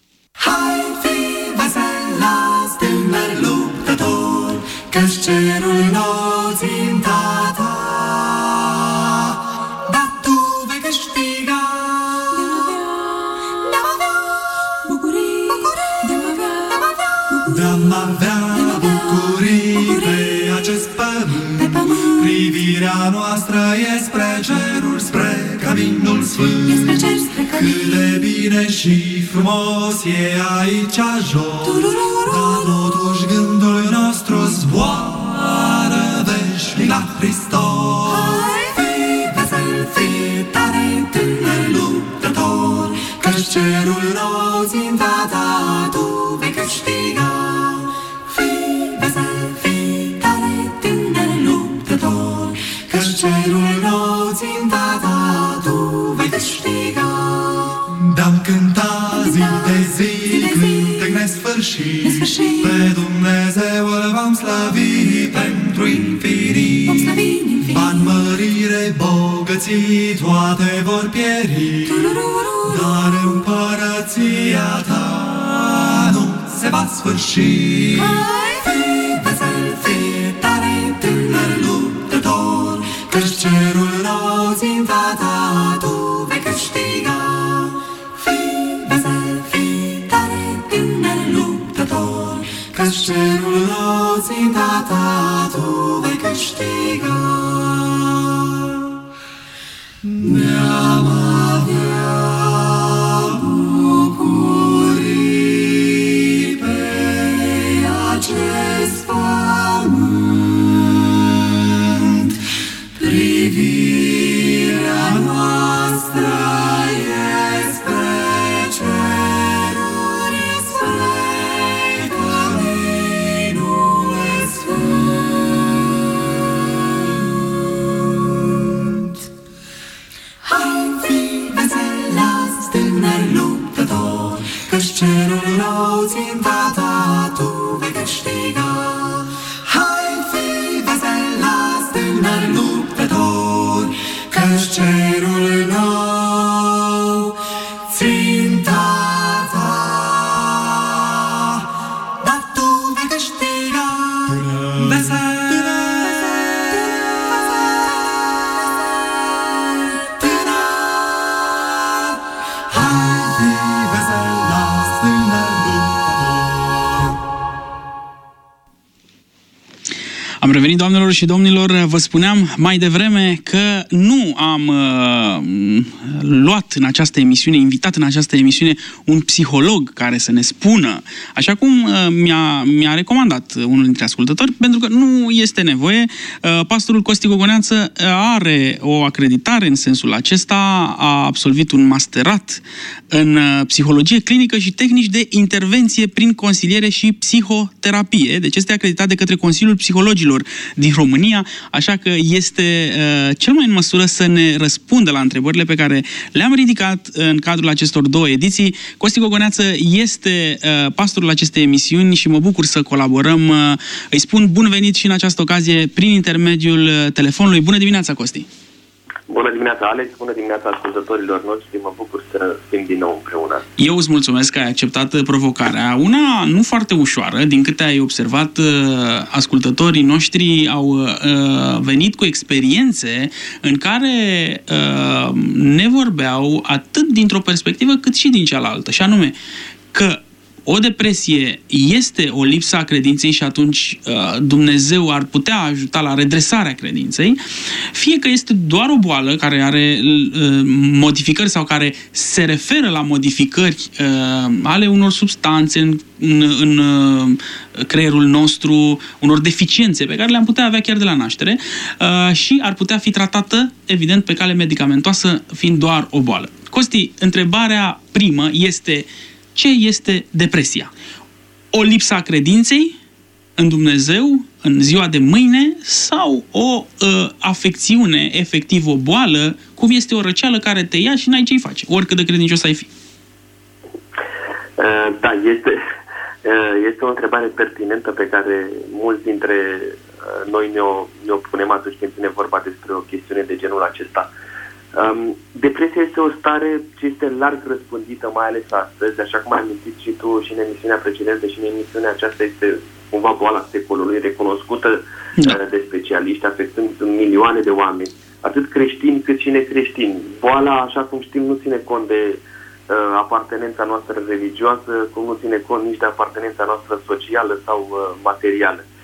Hai fi vesel, tânăr luptător, că-și cerul nou ținta ta. Privirea noastră e spre cerul, spre Căminul Sfânt. E spre cer, spre Cămin. Cât de bine și frumos e aici jos. Turururu. Dar totuși gândul nostru zboară veșnic la Hristos. Hai, fii vesel, fii tare, tânăr luptător, Căci cerul nou ținta ta tu vei câștiga. fii vesel, fii tare, tânăr luptător, Căci cerul nou ținta ta tu vei câștiga. Dăm cânta zi de zi, cântec nesfârșit, nesfârșit. Pe Dumnezeu îl vom slăvi pentru infinit. vom slăvi în infinit. Bani, mărire, bogății, toate vor pieri, Turururu. dar împărăția ta nu se va sfârși. Hai, Fii vesel, fii tare, tânăr luptător, Căci cerul nou ținta ta tu vei câștiga. fii vesel, fii tare, tânăr luptător, Căci cerul nou ținta ta tu vei câștiga. Ne-am avea bucurii pe acest pământ. Privirea noastră e spre ceruri, spre Căminul Sfânt. hai, fii vesel, las, tânăr luptător, Căci cerul nou ținta ta tu vei câștiga. Hai, fii vesel, las, tânăr luptător, Căci cerul nou ținta ta, dar tu vei câștiga. Vesel, hai, fii vesel, las, tânăr luptător. Am revenit, doamnelor și domnilor, vă spuneam mai devreme că nu am uh, luat în această emisiune, invitat în această emisiune un psiholog care să ne spună, așa cum uh, mi-a, mi-a recomandat unul dintre ascultători, pentru că nu este nevoie. Uh, pastorul Costi Gogoneață are o acreditare în sensul acesta, a absolvit un masterat în uh, psihologie clinică și tehnici de intervenție prin consiliere și psihoterapie, deci este acreditat de către Consiliul Psihologilor din România, așa că este uh, cel mai în măsură să ne răspundă la întrebările pe care le-am ridicat în cadrul acestor două ediții. Costi Gogoneață este uh, pastorul acestei emisiuni și mă bucur să colaborăm. Uh, îi spun bun venit și în această ocazie prin intermediul uh, telefonului. Bună dimineața, Costi! Bună dimineața, Alex! Bună dimineața ascultătorilor noștri! Mă bucur să fim din nou împreună. Eu îți mulțumesc că ai acceptat provocarea. Una nu foarte ușoară, din câte ai observat, ascultătorii noștri au venit cu experiențe în care ne vorbeau atât dintr-o perspectivă cât și din cealaltă, și anume că o depresie este o lipsă a credinței și atunci Dumnezeu ar putea ajuta la redresarea credinței, fie că este doar o boală care are modificări sau care se referă la modificări ale unor substanțe în, în, în creierul nostru, unor deficiențe pe care le-am putea avea chiar de la naștere și ar putea fi tratată, evident, pe cale medicamentoasă, fiind doar o boală. Costi, întrebarea primă este: ce este depresia? O lipsă a credinței în Dumnezeu, în ziua de mâine, sau o uh, afecțiune, efectiv o boală, cum este o răceală care te ia și n-ai ce-i face, oricât de credincios ai fi? Uh, da, este, uh, este o întrebare pertinentă pe care mulți dintre uh, noi ne-o, ne-o punem atunci când vine vorba despre o chestiune de genul acesta. Um, depresia este o stare ce este larg răspândită, mai ales astăzi, așa cum ai amintit și tu și în emisiunea precedentă și în emisiunea aceasta, este cumva boala secolului, recunoscută da. uh, de specialiști, afectând milioane de oameni, atât creștini cât și necreștini. Boala, așa cum știm, nu ține cont de uh, apartenența noastră religioasă, cum nu ține cont nici de apartenența noastră socială sau uh, materială.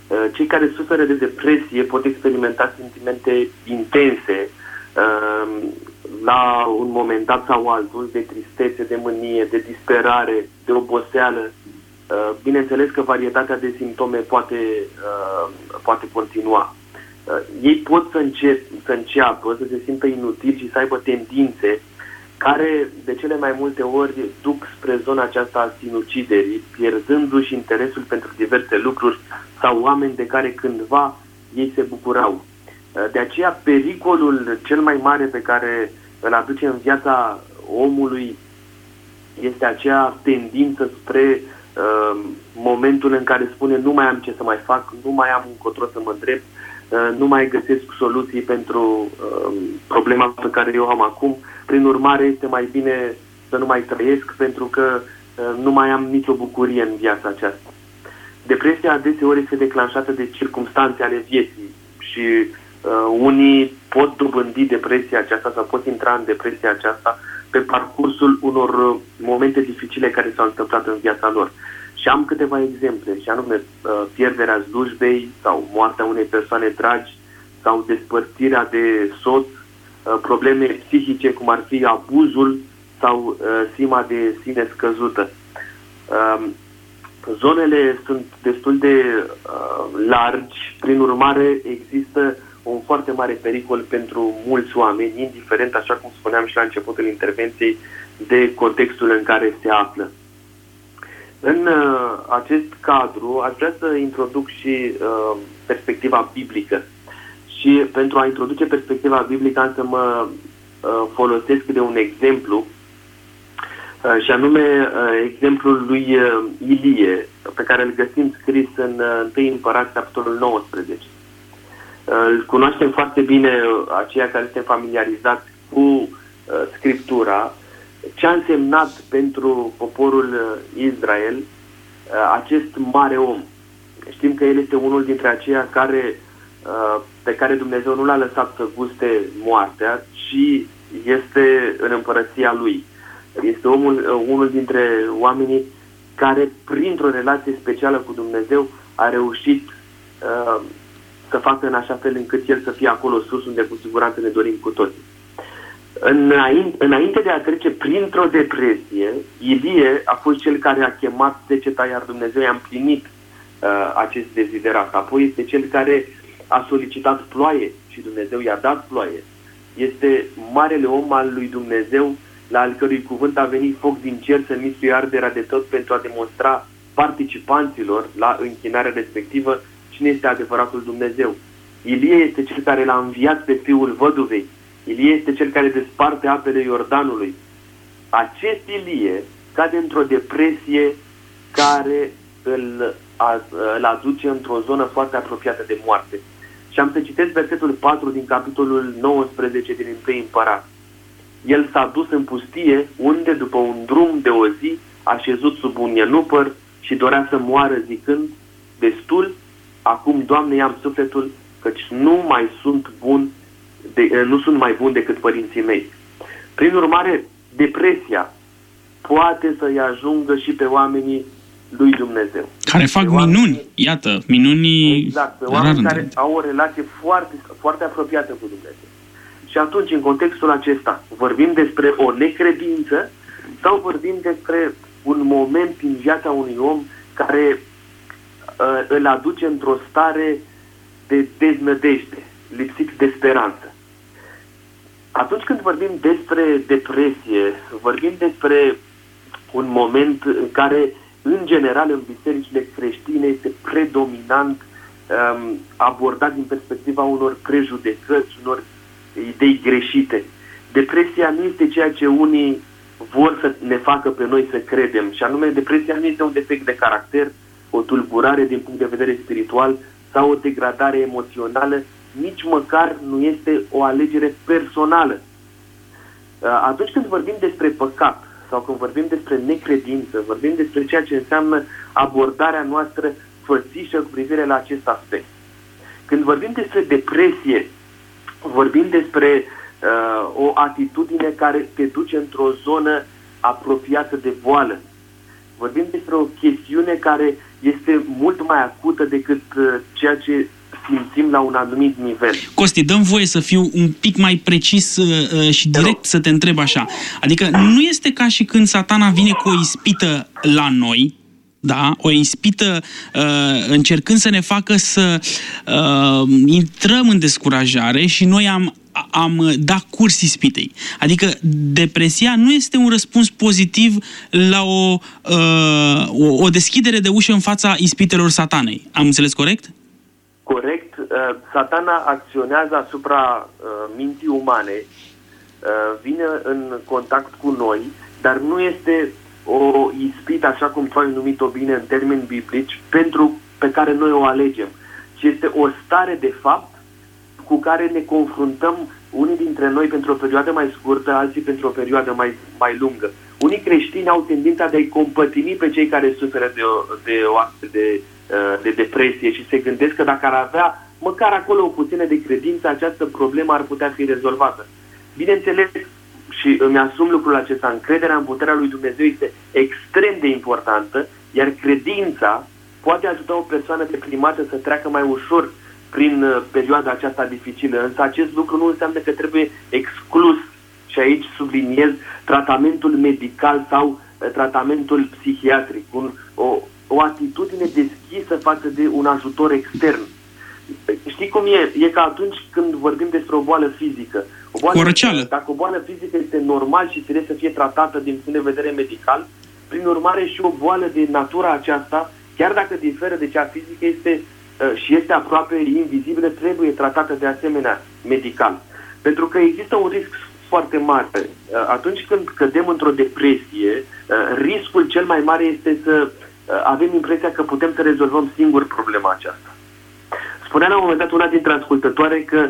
Uh, cei care suferă de depresie pot experimenta sentimente intense uh, la un moment dat sau altul, de tristețe, de mânie, de disperare, de oboseală. Uh, bineînțeles că varietatea de simptome poate, uh, poate continua. Uh, ei pot să, încep, să înceapă, să se simtă inutili și să aibă tendințe care de cele mai multe ori duc spre zona aceasta a sinuciderii, pierzându-și interesul pentru diverse lucruri sau oameni de care cândva ei se bucurau. De aceea, pericolul cel mai mare pe care îl aduce în viața omului este acea tendință spre uh, momentul în care spune nu mai am ce să mai fac, nu mai am încotro să mă îndrept, uh, nu mai găsesc soluții pentru uh, problema pe care eu am acum. Prin urmare, este mai bine să nu mai trăiesc pentru că uh, nu mai am nicio bucurie în viața aceasta. Depresia adeseori este declanșată de circumstanțe ale vieții și uh, unii pot dobândi depresia aceasta sau pot intra în depresia aceasta pe parcursul unor momente dificile care s-au întâmplat în viața lor. Și am câteva exemple, și anume uh, pierderea slujbei sau moartea unei persoane dragi sau despărțirea de soț, uh, probleme psihice cum ar fi abuzul sau uh, stima de sine scăzută. Uh, zonele sunt destul de uh, largi, prin urmare există un foarte mare pericol pentru mulți oameni, indiferent, așa cum spuneam și la începutul intervenției, de contextul în care se află. În uh, acest cadru aș vrea să introduc și uh, perspectiva biblică. Și pentru a introduce perspectiva biblică am să mă uh, folosesc de un exemplu, uh, și anume uh, exemplul lui uh, Ilie, pe care îl găsim scris în uh, întâi Împărați, capitolul nouăsprezece. Îl cunoaștem foarte bine aceia care suntem familiarizați cu uh, Scriptura, ce a însemnat pentru poporul uh, Israel uh, acest mare om. Știm că el este unul dintre aceia care, uh, pe care Dumnezeu nu l-a lăsat să guste moartea, ci este în împărăția lui. Este omul, uh, unul dintre oamenii care, printr-o relație specială cu Dumnezeu, a reușit uh, să facă în așa fel încât el să fie acolo sus, unde cu siguranță ne dorim cu toții. Înainte, înainte de a trece printr-o depresie, Ilie a fost cel care a chemat seceta, iar Dumnezeu i-a împlinit uh, acest deziderat. Apoi este cel care a solicitat ploaie și Dumnezeu i-a dat ploaie. Este marele om al lui Dumnezeu, la al cărui cuvânt a venit foc din cer să mistuie arderea de tot pentru a demonstra participanților la închinarea respectivă cine este adevăratul Dumnezeu. Ilie este cel care l-a înviat pe fiul văduvei. Ilie este cel care desparte apele Iordanului. Acest Ilie cade într-o depresie care îl, a, îl aduce într-o zonă foarte apropiată de moarte. Și am să citesc versetul patru din capitolul nouăsprezece din întâi Împărați. El s-a dus în pustie, unde, după un drum de o zi, a șezut sub un ienupăr și dorea să moară zicând, destul, acum, Doamne, i-am sufletul, căci nu mai sunt bun, de, nu sunt mai buni decât părinții mei. Prin urmare, depresia poate să-i ajungă și pe oamenii lui Dumnezeu. Care fac oamenii, minuni, iată, minunii... Exact, pe oameni care au o relație foarte, foarte apropiată cu Dumnezeu. Și atunci, în contextul acesta, vorbim despre o necredință sau vorbim despre un moment din viața unui om care uh, îl aduce într-o stare de deznădejde, lipsit de speranță. Atunci când vorbim despre depresie, vorbim despre un moment în care, în general, în bisericile creștine este predominant um, abordat din perspectiva unor prejudecăți, unor idei greșite. Depresia nu este ceea ce unii vor să ne facă pe noi să credem, și anume depresia nu este un defect de caracter, o tulburare din punct de vedere spiritual sau o degradare emoțională, nici măcar nu este o alegere personală. Atunci când vorbim despre păcat sau când vorbim despre necredință, vorbim despre ceea ce înseamnă abordarea noastră fățișă cu privire la acest aspect. Când vorbim despre depresie, vorbim despre uh, o atitudine care te duce într-o zonă apropiată de boală. Vorbim despre o chestiune care este mult mai acută decât ceea ce simțim la un anumit nivel. Costi, dăm voie să fiu un pic mai precis uh, și direct să te întreb așa. Adică nu este ca și când Satana vine cu o ispită la noi, da? O ispită uh, încercând să ne facă să uh, intrăm în descurajare și noi am am dat curs ispitei. Adică depresia nu este un răspuns pozitiv la o, uh, o, o deschidere de ușă în fața ispitelor Satanei. Am înțeles corect? Corect. Uh, Satana acționează asupra uh, minții umane, uh, vine în contact cu noi, dar nu este o ispită, așa cum tu ai numit-o bine în termeni biblici, pentru pe care noi o alegem, ci este o stare de fapt cu care ne confruntăm unii dintre noi pentru o perioadă mai scurtă, alții pentru o perioadă mai, mai lungă. Unii creștini au tendința de a-i compătimi pe cei care suferă de o, de o astfel de, de depresie și se gândesc că dacă ar avea măcar acolo o puțină de credință, această problemă ar putea fi rezolvată. Bineînțeles, și îmi asum lucrul acesta, încrederea în puterea lui Dumnezeu este extrem de importantă, iar credința poate ajuta o persoană deprimată să treacă mai ușor prin perioada aceasta dificilă. Însă acest lucru nu înseamnă că trebuie exclus, și aici subliniez, tratamentul medical sau tratamentul psihiatric, un, o, o atitudine deschisă față de un ajutor extern. Știi cum e? E ca atunci când vorbim despre o boală fizică. O boală, Corăceală. Dacă o boală fizică este normal și trebuie să fie tratată din punct de vedere medical, prin urmare și o boală de natura aceasta, chiar dacă diferă de cea fizică, este și este aproape invizibilă, trebuie tratată de asemenea medical. Pentru că există un risc foarte mare. Atunci când cădem într-o depresie, riscul cel mai mare este să avem impresia că putem să rezolvăm singur problema aceasta. Spunea la un moment dat una dintre ascultătoare că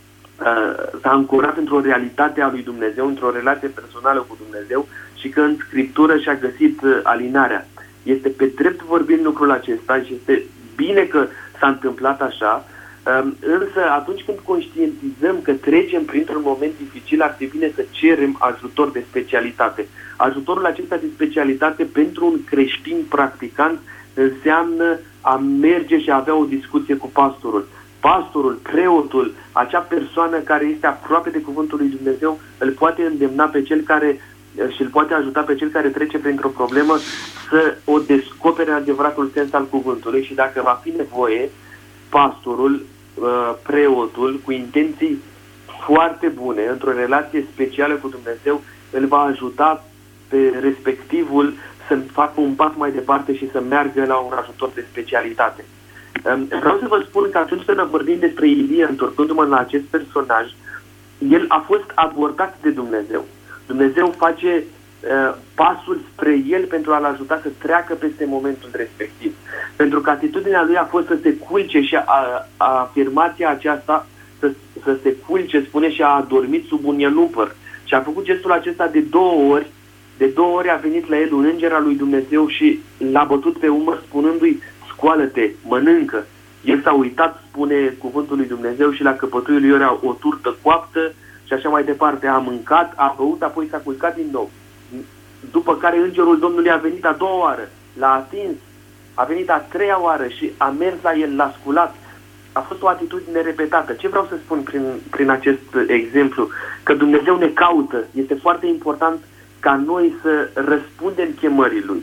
s-a ancorat într-o realitate a lui Dumnezeu, într-o relație personală cu Dumnezeu și că în Scriptură și-a găsit alinarea. Este pe drept vorbind lucrul acesta și este bine că s-a întâmplat așa, însă atunci când conștientizăm că trecem printr-un moment dificil, ar fi bine să cerem ajutor de specialitate. Ajutorul acesta de specialitate pentru un creștin practicant înseamnă a merge și a avea o discuție cu pastorul. Pastorul, preotul, acea persoană care este aproape de cuvântul lui Dumnezeu, îl poate îndemna pe cel care și îl poate ajuta pe cel care trece printr-o problemă să o descopere în adevăratul sens al cuvântului și dacă va fi nevoie, pastorul, preotul, cu intenții foarte bune, într-o relație specială cu Dumnezeu, îl va ajuta pe respectivul să facă un pas mai departe și să meargă la un ajutor de specialitate. Vreau să vă spun că atunci când vorbim despre Ilie, întorcându-mă la acest personaj, el a fost abordat de Dumnezeu. Dumnezeu face uh, pasul spre el pentru a-l ajuta să treacă peste momentul respectiv. Pentru că atitudinea lui a fost să se culce și a, a, afirmația aceasta să, să se culce, spune, și a adormit sub un ienupăr. Și a făcut gestul acesta de două ori. De două ori a venit la el un înger al lui Dumnezeu și l-a bătut pe umăr spunându-i: scoală-te, mănâncă. El s-a uitat, spune cuvântul lui Dumnezeu, și la căpătuiul lui era o turtă coaptă și așa mai departe. A mâncat, a băut, apoi s-a culcat din nou. După care îngerul Domnului a venit a doua oară, l-a atins, a venit a treia oară și a mers la el, l-a sculat. A fost o atitudine repetată. Ce vreau să spun prin, prin acest exemplu? Că Dumnezeu ne caută. Este foarte important ca noi să răspundem chemării Lui.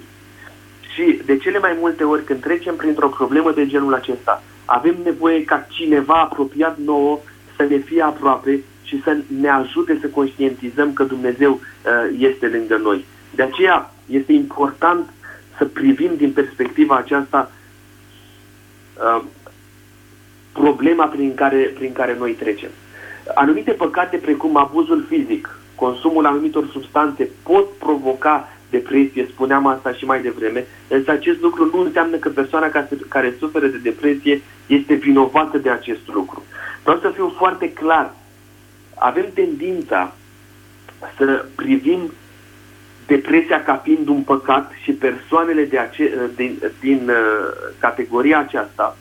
Și de cele mai multe ori când trecem printr-o problemă de genul acesta, avem nevoie ca cineva apropiat nouă să ne fie aproape și să ne ajute să conștientizăm că Dumnezeu uh, este lângă noi. De aceea este important să privim din perspectiva aceasta uh, problema prin care, prin care noi trecem. Anumite păcate precum abuzul fizic, consumul anumitor substanțe pot provoca depresie, spuneam asta și mai devreme, însă acest lucru nu înseamnă că persoana care suferă de depresie este vinovată de acest lucru. Vreau să fiu foarte clar. Avem tendința să privim depresia ca fiind un păcat și persoanele de ace- din, din uh, categoria aceasta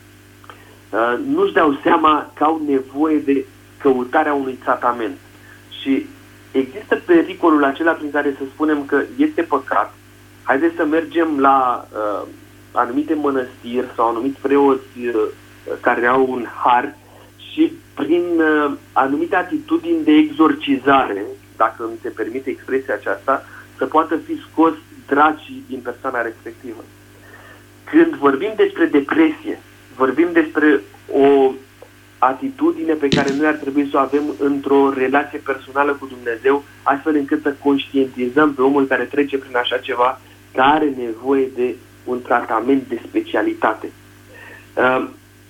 uh, nu-și dau seama că au nevoie de căutarea unui tratament. Și există pericolul acela prin care să spunem că este păcat, Haideți să mergem la uh, anumite mănăstiri sau anumiți preoți uh, care au un har și prin uh, anumite atitudini de exorcizare, dacă îmi se permite expresia aceasta, să poată fi scos dracii din persoana respectivă. Când vorbim despre depresie, vorbim despre o atitudine pe care noi ar trebui să o avem într-o relație personală cu Dumnezeu, astfel încât să conștientizăm pe omul care trece prin așa ceva, că are nevoie de un tratament de specialitate. Uh,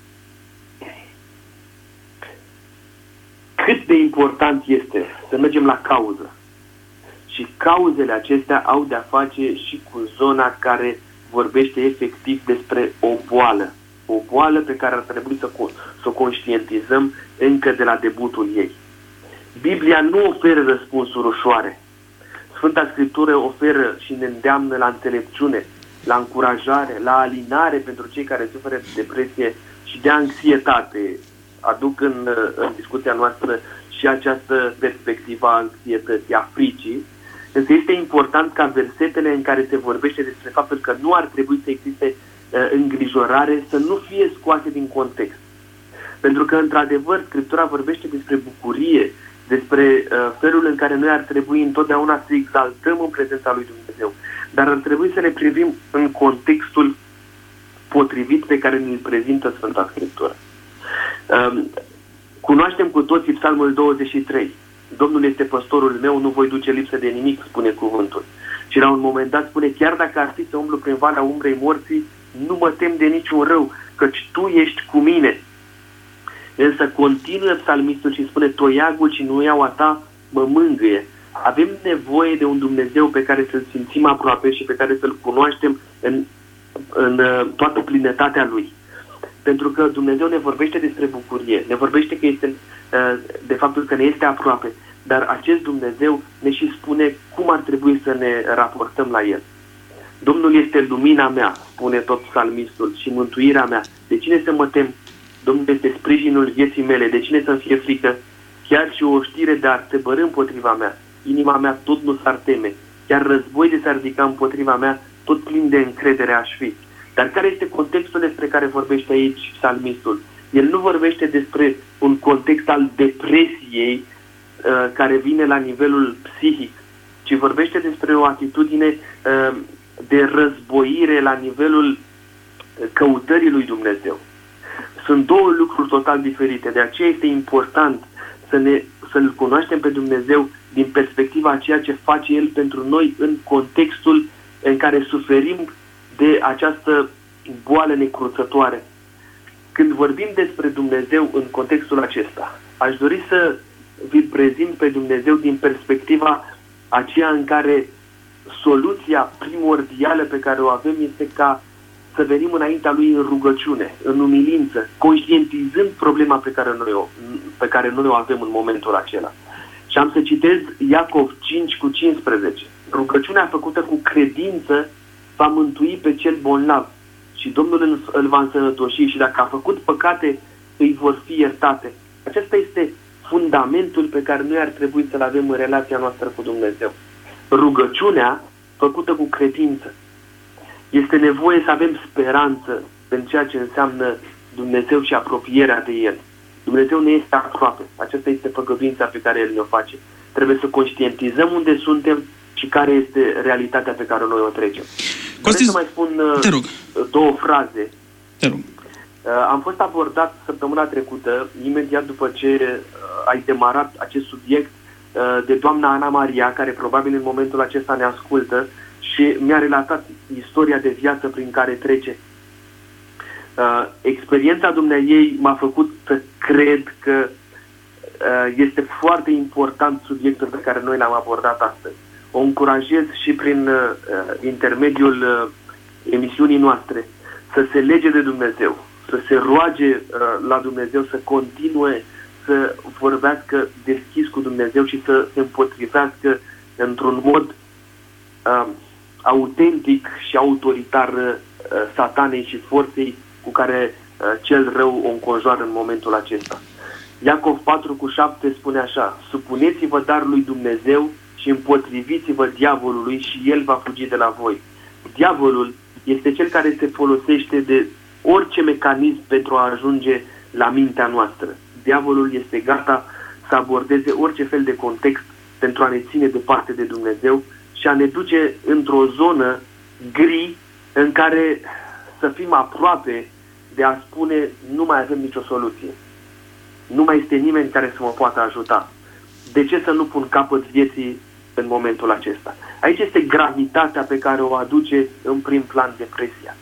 cât de important este să mergem la cauză. Și cauzele acestea au de-a face și cu zona care vorbește efectiv despre o boală. O boală pe care ar trebui să, să o conștientizăm încă de la debutul ei. Biblia nu oferă răspunsuri ușoare. Sfânta Scriptură oferă și ne îndeamnă la înțelepciune, la încurajare, la alinare pentru cei care suferă de depresie și de anxietate. Aduc în, în discuția noastră și această perspectivă a anxietății, a fricii. Însă este important ca versetele în care se vorbește despre faptul că nu ar trebui să existe uh, îngrijorare să nu fie scoase din context. Pentru că, într-adevăr, Scriptura vorbește despre bucurie, despre uh, felul în care noi ar trebui întotdeauna să exaltăm în prezența lui Dumnezeu. Dar ar trebui să le privim în contextul potrivit pe care ne-l prezintă Sfânta Scriptură. Uh, cunoaștem cu toții Psalmul douăzeci și trei. Domnul este păstorul meu, nu voi duce lipsă de nimic, spune cuvântul. Și la un moment dat spune, chiar dacă ar fi să umblu prin valea umbrei morții, nu mă tem de niciun rău, căci tu ești cu mine. Însă continuă psalmistul și spune, toiagul și nuiaua ta mă mângâie. Avem nevoie de un Dumnezeu pe care să-L simțim aproape și pe care să-L cunoaștem în, în toată plinătatea Lui. Pentru că Dumnezeu ne vorbește despre bucurie, ne vorbește că este, de faptul că ne este aproape, dar acest Dumnezeu ne și spune cum ar trebui să ne raportăm la El. Domnul este lumina mea, spune tot psalmistul, și mântuirea mea. De cine să mă tem? Domnul este sprijinul vieții mele. De cine să-mi fie frică? Chiar și o știre de ar se bărî împotriva mea. Inima mea tot nu s-ar teme. Chiar război de s-ar ridica împotriva mea, tot plin de încredere aș fi. Dar care este contextul despre care vorbește aici psalmistul? El nu vorbește despre un context al depresiei uh, care vine la nivelul psihic, ci vorbește despre o atitudine uh, de războire la nivelul căutării lui Dumnezeu. Sunt două lucruri total diferite, de aceea este important să ne, să-L cunoaștem pe Dumnezeu din perspectiva a ceea ce face El pentru noi în contextul în care suferim de această boală necruțătoare. Când vorbim despre Dumnezeu în contextul acesta, aș dori să vi-l prezint pe Dumnezeu din perspectiva aceea în care soluția primordială pe care o avem este ca să venim înaintea Lui în rugăciune, în umilință, conștientizând problema pe care noi o, pe care noi o avem în momentul acela. Și am să citez Iacov cinci cu cincisprezece. Rugăciunea făcută cu credință va mântui pe cel bolnav și Domnul îl va însănătoși și dacă a făcut păcate, îi vor fi iertate. Acesta este fundamentul pe care noi ar trebui să-l avem în relația noastră cu Dumnezeu. Rugăciunea făcută cu credință. Este nevoie să avem speranță în ceea ce înseamnă Dumnezeu și apropierea de El. Dumnezeu ne este aproape. Aceasta este făgăduința pe care El ne-o face. Trebuie să conștientizăm unde suntem și care este realitatea pe care noi o trecem. Vreau să mai spun uh, două fraze. Te rog. Uh, am fost abordat săptămâna trecută, imediat după ce uh, ai demarat acest subiect, uh, de doamna Ana Maria, care probabil în momentul acesta ne ascultă și mi-a relatat istoria de viață prin care trece. Uh, experiența dumneaei m-a făcut să cred că uh, este foarte important subiectul pe care noi l-am abordat astăzi. O încurajez și prin uh, intermediul uh, emisiunii noastre să se lege de Dumnezeu, să se roage uh, la Dumnezeu, să continue să vorbească deschis cu Dumnezeu și să se împotrivească într-un mod uh, autentic și autoritar uh, satanei și forței cu care uh, cel rău o înconjoară în momentul acesta. Iacov patru cu șapte spune așa: supuneți-vă dar lui Dumnezeu și împotriviți-vă diavolului și el va fugi de la voi. diavolul este cel care se folosește de orice mecanism pentru a ajunge la mintea noastră. Diavolul este gata să abordeze orice fel de context pentru a ne ține departe de Dumnezeu și a ne duce într-o zonă gri în care să fim aproape de a spune nu mai avem nicio soluție. Nu mai este nimeni care să mă poată ajuta. De ce să nu pun capăt vieții în momentul acesta? Aici este gravitatea pe care o aduce în prim plan depresia.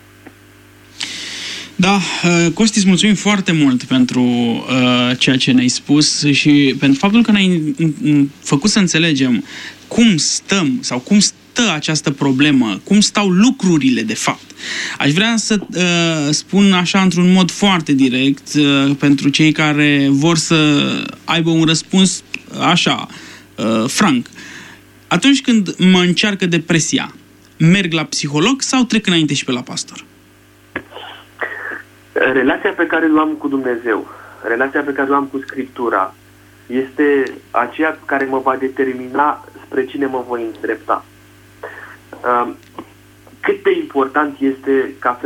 Da, Costi, îți mulțumim foarte mult pentru uh, ceea ce ne-ai spus și pentru faptul că ne-ai făcut să înțelegem cum stăm sau cum stă această problemă, cum stau lucrurile de fapt. Aș vrea să uh, spun așa într-un mod foarte direct uh, pentru cei care vor să aibă un răspuns așa, uh, franc. Atunci când mă încearcă depresia, merg la psiholog sau trec înainte și pe la pastor? Relația pe care o am cu Dumnezeu, relația pe care o am cu Scriptura, este aceea care mă va determina spre cine mă voi îndrepta. Cât de important este ca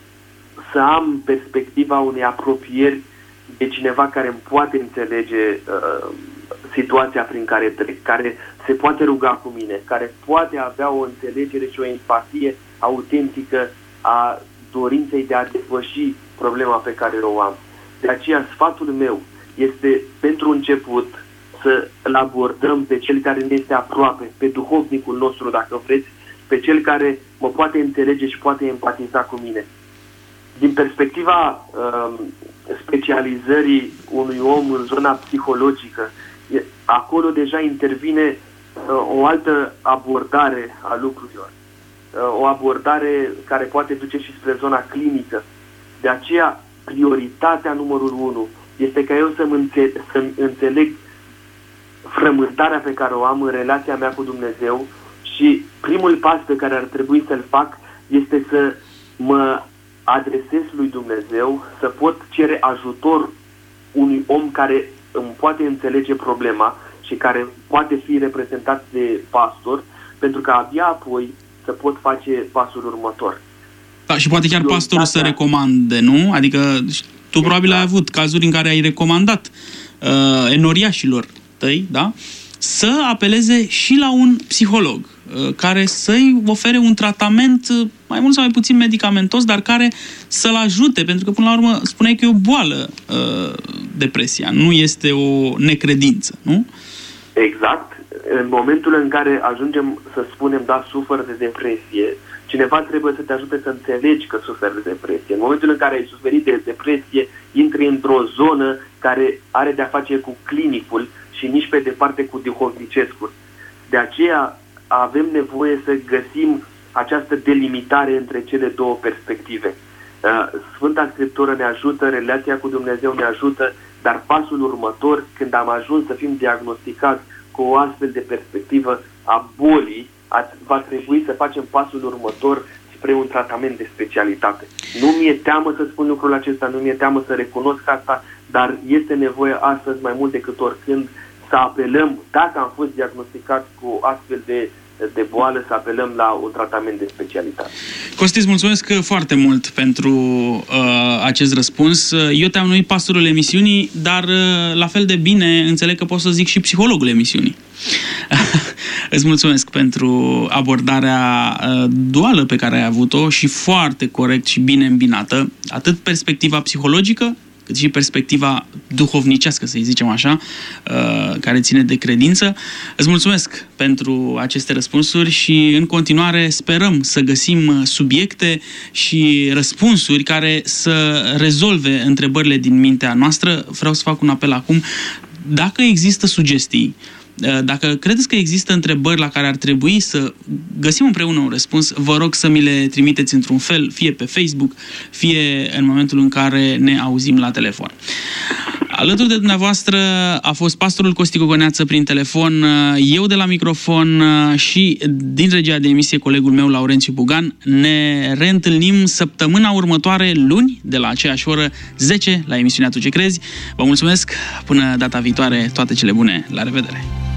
să am perspectiva unei apropieri de cineva care îmi poate înțelege uh, situația prin care trec, care se poate ruga cu mine, care poate avea o înțelegere și o empatie autentică a dorinței de a depăși problema pe care o am. De aceea sfatul meu este pentru început să îl abordăm pe cel care ne este aproape, pe duhovnicul nostru, dacă vreți, pe cel care mă poate înțelege și poate empatiza cu mine. Din perspectiva uh, specializării unui om în zona psihologică, acolo deja intervine uh, o altă abordare a lucrurilor. Uh, o abordare care poate duce și spre zona clinică. De aceea, prioritatea numărul unu este ca eu să-mi, înțe- să-mi înțeleg frământarea pe care o am în relația mea cu Dumnezeu și primul pas pe care ar trebui să-l fac este să mă adresez lui Dumnezeu, să pot cere ajutor unui om care îmi poate înțelege problema și care poate fi reprezentat de pastor, pentru că abia apoi să pot face pasul următor. Da, și poate chiar pastorul să recomande, nu? Adică tu probabil ai avut cazuri în care ai recomandat uh, enoriașilor tăi, da? Să apeleze și la un psiholog uh, care să-i ofere un tratament uh, mai mult sau mai puțin medicamentos, dar care să-l ajute, pentru că până la urmă spuneai că e o boală uh, depresia, nu este o necredință, nu? Exact. În momentul în care ajungem să spunem, da, sufăr de depresie, cineva trebuie să te ajute să înțelegi că suferi de depresie. În momentul în care ai suferit de depresie, intri într-o zonă care are de-a face cu clinicul și nici pe departe cu duhovnicescul. De aceea avem nevoie să găsim această delimitare între cele două perspective. Sfânta Scriptură ne ajută, relația cu Dumnezeu ne ajută, dar pasul următor, când am ajuns să fim diagnosticați cu o astfel de perspectivă a bolii, va trebui să facem pasul următor spre un tratament de specialitate. Nu mi-e teamă să spun lucrul acesta, nu mi-e teamă să recunosc asta, dar este nevoie astăzi mai mult decât oricând să apelăm, dacă am fost diagnosticat cu astfel de, de boală, să apelăm la un tratament de specialitate. Costi, îți mulțumesc foarte mult pentru uh, acest răspuns. Eu te-am numit pastorul emisiunii, dar uh, la fel de bine înțeleg că pot să zic și psihologul emisiunii. Îți mulțumesc pentru abordarea uh, duală pe care ai avut-o și foarte corect și bine îmbinată, atât perspectiva psihologică, cât și perspectiva duhovnicească, să-i zicem așa, care ține de credință. Îți mulțumesc pentru aceste răspunsuri și în continuare sperăm să găsim subiecte și răspunsuri care să rezolve întrebările din mintea noastră. Vreau să fac un apel acum. Dacă există sugestii, dacă credeți că există întrebări la care ar trebui să găsim împreună un răspuns, vă rog să mi le trimiteți într-un fel, fie pe Facebook, fie în momentul în care ne auzim la telefon. Alături de dumneavoastră a fost pastorul Costi Gogoneață prin telefon, eu de la microfon și din regia de emisie colegul meu Laurențiu Bugan. Ne reîntâlnim săptămâna următoare, luni, de la aceeași oră, zece, la emisiunea Tu Ce Crezi. Vă mulțumesc, până data viitoare, toate cele bune, la revedere!